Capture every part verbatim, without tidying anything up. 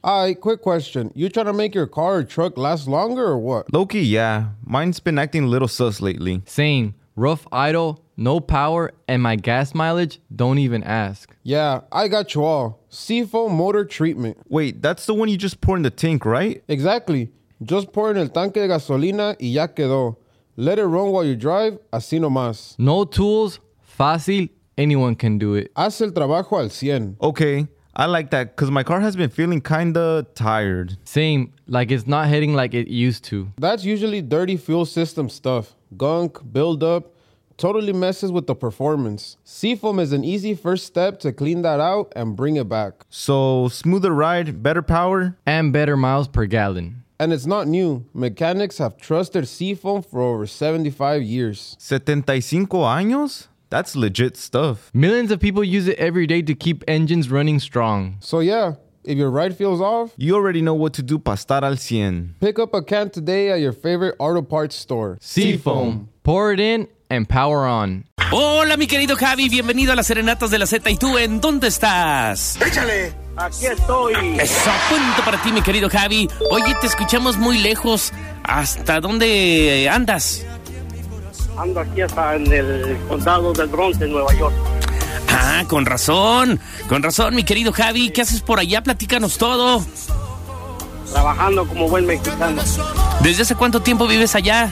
Alright, quick question. You trying to make your car or truck last longer or what? Low-key, yeah. Mine's been acting a little sus lately. Same. Rough idle, no power, and my gas mileage, don't even ask. Yeah, I got you all. Seafoam motor treatment. Wait, that's the one you just pour in the tank, right? Exactly. Just pour in el tanque de gasolina y ya quedó. Let it run while you drive, así nomás. No tools, fácil, anyone can do it. Haz el trabajo al cien. Okay, I like that because my car has been feeling kinda tired. Same, like it's not hitting like it used to. That's usually dirty fuel system stuff. Gunk, buildup, totally messes with the performance. Seafoam is an easy first step to clean that out and bring it back. So, smoother ride, better power? And better miles per gallon. And it's not new. Mechanics have trusted Seafoam for over seventy-five years. setenta y cinco años? That's legit stuff. Millions of people use it every day to keep engines running strong. So yeah, if your ride feels off, you already know what to do para estar al cien. Pick up a can today at your favorite auto parts store. Seafoam. Pour it in and power on. Hola, mi querido Javi, bienvenido a las Serenatas de la Z. ¿Y tú en dónde estás? ¡Échale! Aquí estoy. Eso, punto para ti, mi querido Javi. Oye, te escuchamos muy lejos. ¿Hasta dónde andas? Ando aquí hasta en el condado del Bronx, en Nueva York. Ah, con razón. Con razón, mi querido Javi. ¿Qué haces por allá? Platícanos todo. Trabajando como buen mexicano. ¿Desde hace cuánto tiempo vives allá?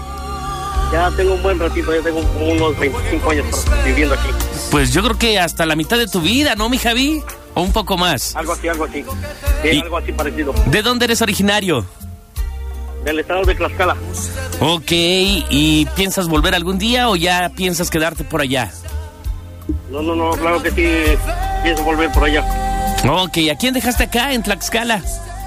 Ya tengo un buen ratito, ya tengo como unos veinticinco años viviendo aquí. Pues yo creo que hasta la mitad de tu vida, ¿no, mi Javi? ¿O un poco más? Algo así, algo así. Sí, y, algo así parecido. ¿De dónde eres originario? Del estado de Tlaxcala. Ok, ¿y piensas volver algún día o ya piensas quedarte por allá? No, no, no, claro que sí, pienso volver por allá. Ok, ¿a quién dejaste acá en Tlaxcala?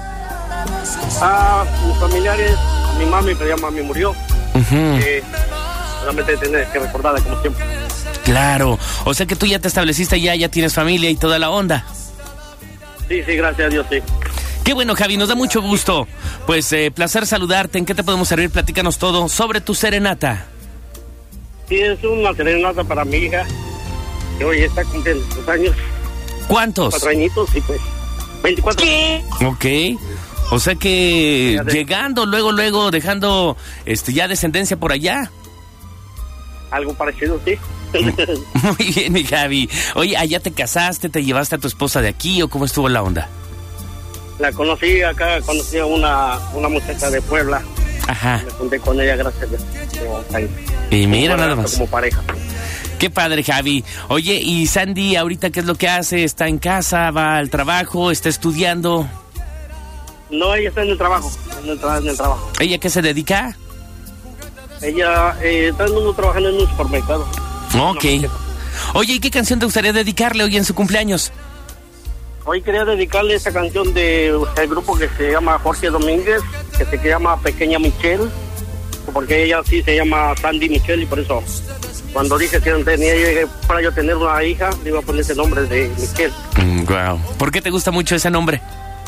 Ah, mis familiares, mi mami, pero ya mami murió. Uh-huh. Eh, solamente tener que recordarla como siempre. Claro, o sea que tú ya te estableciste allá, ya tienes familia y toda la onda. Sí, sí, gracias a Dios, sí. Qué bueno, Javi, nos da mucho gusto. Pues, eh, placer saludarte. ¿En qué te podemos servir? Platícanos todo sobre tu serenata. Sí, es una serenata para mi hija, que hoy está cumpliendo sus años. ¿Cuántos? Cuatro añitos y pues veinticuatro. ¿Qué? Ok. O sea que llegando, luego, luego, dejando este ya descendencia por allá. Algo parecido, sí. Muy bien, mi Javi. Oye, ¿allá te casaste, te llevaste a tu esposa de aquí o cómo estuvo la onda? La conocí acá, conocí a una, una muchacha de Puebla. Ajá. Me junté con ella, gracias a Dios. Y mira, como nada más. Como pareja. Qué padre, Javi. Oye, ¿y Sandy ahorita qué es lo que hace? ¿Está en casa? ¿Va al trabajo? ¿Está estudiando? No, ella está en el trabajo. En el, tra- en el trabajo. ¿Ella qué se dedica? Ella eh, está en uno trabajando en un supermercado. Ok. Oye, ¿y qué canción te gustaría dedicarle hoy en su cumpleaños? Hoy quería dedicarle esta canción de el grupo que se llama Jorge Domínguez, que se llama Pequeña Michelle, porque ella sí se llama Sandy Michelle y por eso cuando dije que tenía para yo tener una hija, le iba a poner ese nombre de Michelle. Mm, wow. ¿Por qué te gusta mucho ese nombre?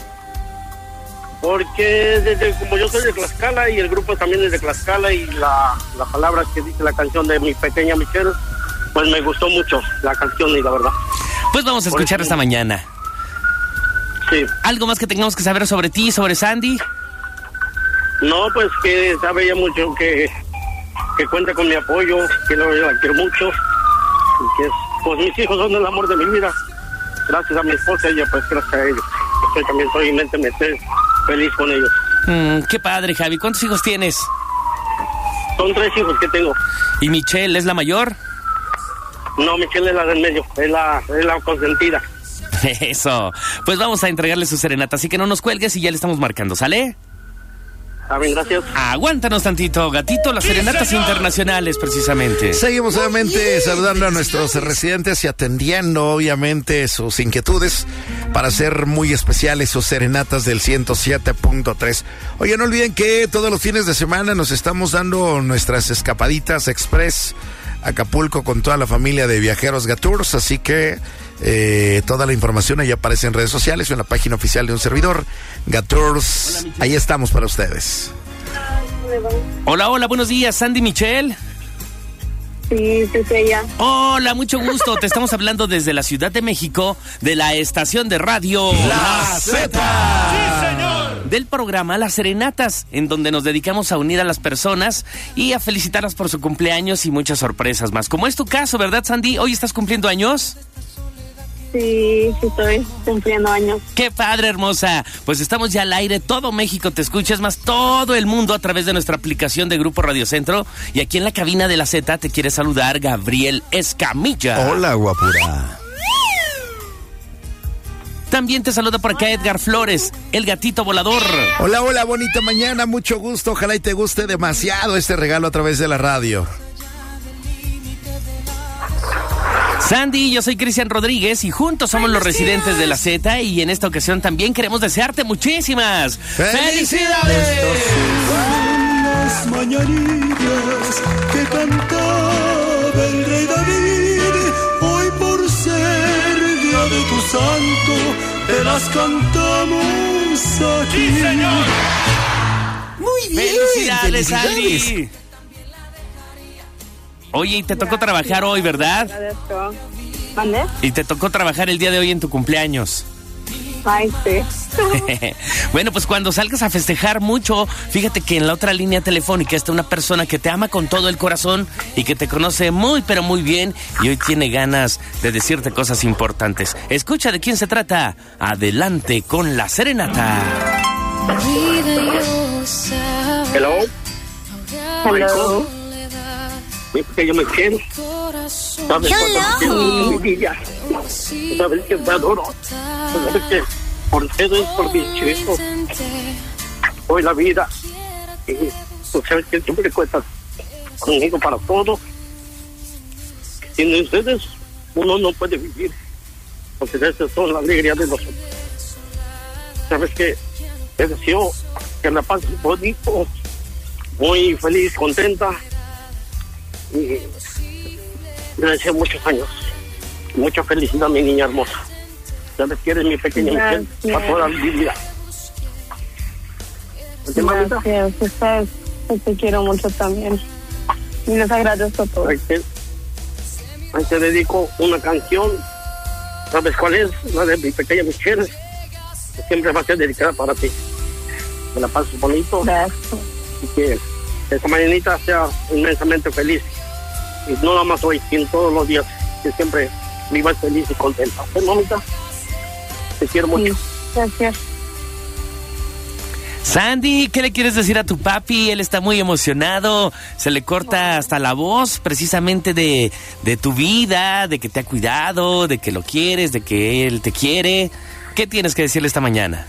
Porque desde, como yo soy de Tlaxcala y el grupo también es de Tlaxcala y la, la palabra que dice la canción de mi pequeña Michelle, pues me gustó mucho la canción y la verdad. Pues vamos a escuchar esta mañana. Sí. ¿Algo más que tengamos que saber sobre ti, sobre Sandy? No, pues que sabe ella mucho, que, que cuenta con mi apoyo, que lo, la quiero mucho, y que pues mis hijos son el amor de mi vida. Gracias a mi esposa, ella pues gracias a ellos. Yo también soy inmenamente feliz con ellos. Mm, qué padre, Javi. ¿Cuántos hijos tienes? Son tres hijos que tengo. ¿Y Michelle es la mayor? No, Michelle es la del medio, es la, es la consentida. Eso. Pues vamos a entregarle su serenata, así que no nos cuelgues y ya le estamos marcando, ¿sale? A ver, gracias. Aguántanos tantito, gatito, las serenatas internacionales, precisamente. Seguimos obviamente saludando a nuestros residentes y atendiendo obviamente sus inquietudes para hacer muy especiales sus serenatas del ciento siete punto tres. Oye, no olviden que todos los fines de semana nos estamos dando nuestras escapaditas express a Acapulco con toda la familia de Viajeros Gatours, así que Eh, toda la información ahí aparece en redes sociales o en la página oficial de un servidor, Gatours. Ahí estamos para ustedes. Hola, hola, buenos días, Sandy Michelle. Sí, sí, sí, ella. Hola, mucho gusto. Te estamos hablando desde la Ciudad de México, de la estación de radio La Z. del programa Las Serenatas, en donde nos dedicamos a unir a las personas y a felicitarlas por su cumpleaños y muchas sorpresas más. Como es tu caso, ¿verdad, Sandy? ¿Hoy estás cumpliendo años? Sí, sí estoy cumpliendo años. ¡Qué padre, hermosa! Pues estamos ya al aire, todo México te escucha, es más, todo el mundo a través de nuestra aplicación de Grupo Radio Centro. Y aquí en la cabina de la Z te quiere saludar Gabriel Escamilla. Hola, guapura. También te saluda por acá Edgar Flores, el gatito volador. Hola, hola, bonita mañana, mucho gusto. Ojalá y te guste demasiado este regalo a través de la radio. Sandy, yo soy Cristian Rodríguez y juntos somos los residentes de la Z y en esta ocasión también queremos desearte muchísimas ¡felicidades! Las mañanitas que cantaba el rey David, hoy por ser día de tu santo, te las cantamos aquí. ¡Sí, señor! Muy bien. ¡Felicidades, Sandy! Oye, y te tocó trabajar hoy, ¿verdad? Agradezco. ¿Mande? Y te tocó trabajar el día de hoy en tu cumpleaños. Ay, sí. Bueno, pues cuando salgas a festejar mucho, fíjate que en la otra línea telefónica está una persona que te ama con todo el corazón y que te conoce muy, pero muy bien y hoy tiene ganas de decirte cosas importantes. Escucha de quién se trata. Adelante con la serenata. Hello. Hello. Mi pequeño me quiero. ¿Sabes cuánto te quiero, mi vida? ¿Sabes que te adoro? ¿Sabes que por ustedes, por mis chicos, hoy la vida? Y tú sabes que siempre cuentas conmigo para todo. Sin ustedes, uno no puede vivir. Porque ustedes son la alegría de nosotros. ¿Sabes que te deseo que la pases bonito, muy feliz, contenta? Y le deseo muchos años, mucha felicidad, mi niña hermosa. Sabes que eres mi pequeña Michelle para toda mi vida. Gracias, ustedes, te quiero mucho también. Y les agradezco todo. Ahí te, ahí te dedico una canción. ¿Sabes cuál es? La de mi pequeña Michelle. Que siempre va a ser dedicada para ti. Que la pases bonito. Gracias. Y que esta mañanita sea inmensamente feliz. Y no nada más hoy, sino todos los días. Que siempre vivas feliz y contenta. ¿Sí, mamita? Te quiero mucho. Sí, gracias. Sandy, ¿qué le quieres decir a tu papi? Él está muy emocionado, se le corta hasta la voz precisamente de, de tu vida, de que te ha cuidado, de que lo quieres, de que él te quiere. ¿Qué tienes que decirle esta mañana?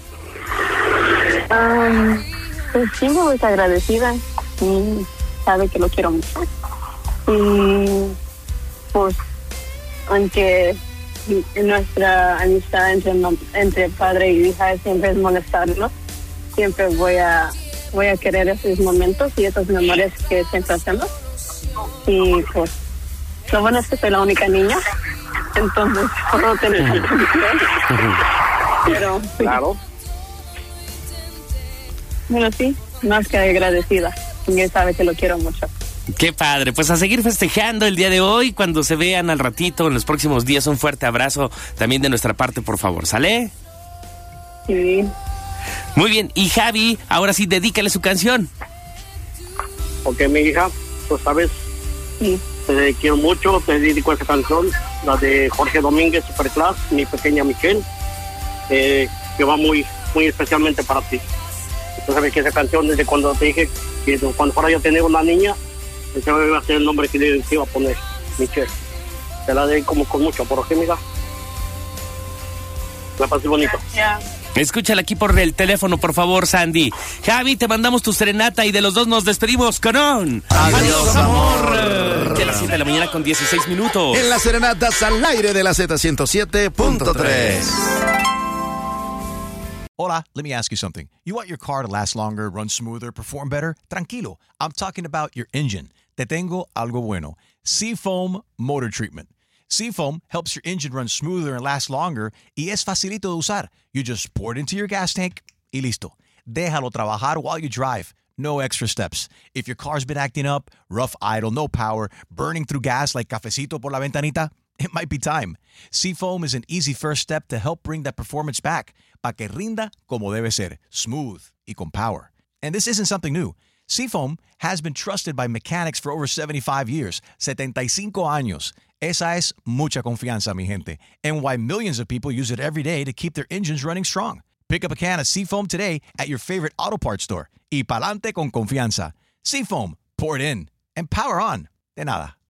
Um, pues sí, muy agradecida. Y sabe que lo quiero mucho. Y pues, aunque nuestra amistad entre, entre padre y hija siempre es molestarnos, siempre voy a voy a querer esos momentos y esas memorias que siempre hacemos. Y pues lo bueno es que soy la única niña, entonces puedo tener pero sí. Claro. Bueno, sí, más que agradecida. Y él sabe que lo quiero mucho. Qué padre, pues a seguir festejando el día de hoy. Cuando se vean al ratito, en los próximos días, un fuerte abrazo también de nuestra parte, por favor, ¿sale? Sí. Muy bien, y Javi, ahora sí, dedícale su canción. Ok, mi hija, tú sabes, Sí. te quiero mucho, te dedico esa canción, la de Jorge Domínguez, Superclass, mi pequeña Michelle, eh, que va muy, muy especialmente para ti. Tú sabes que esa canción, desde cuando te dije que cuando fuera yo tener una niña, ese iba a ser el nombre que le iba a poner, Michelle. Te la dedico como con mucho, ¿por qué, amiga? La pasé bonito. Ya. Escúchala aquí por el teléfono, por favor, Sandy. Javi, te mandamos tu serenata y de los dos nos despedimos con un... Adiós, ¡Adiós, amor! amor. Que a las siete de la mañana con dieciséis minutos. En las serenatas al aire de la Z ciento siete punto tres. Hola, let me ask you something. You want your car to last longer, run smoother, perform better? Tranquilo. I'm talking about your engine. Te tengo algo bueno. Seafoam Motor Treatment. Seafoam helps your engine run smoother and last longer y es facilito de usar. You just pour it into your gas tank y listo. Déjalo trabajar while you drive. No extra steps. If your car's been acting up, rough idle, no power, burning through gas like cafecito por la ventanita, it might be time. Seafoam is an easy first step to help bring that performance back. Pa que rinda como debe ser, smooth y con power. And this isn't something new. Seafoam has been trusted by mechanics for over seventy-five years, setenta y cinco años. Esa es mucha confianza, mi gente, and why millions of people use it every day to keep their engines running strong. Pick up a can of Seafoam today at your favorite auto parts store. Y pa'lante con confianza. Seafoam, pour it in and power on. De nada.